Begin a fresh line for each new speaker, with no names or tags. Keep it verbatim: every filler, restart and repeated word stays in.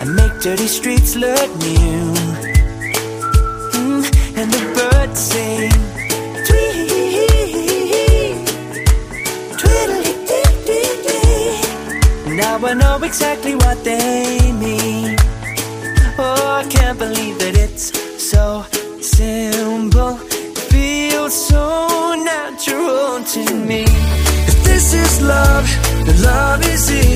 make dirty streets look new. Mm, and the birds sing tweet, tweedledee-dee-dee. Now I know exactly what they mean. Oh, I can't believe that it's so simple, feels so natural to me. If this is love, then love is it.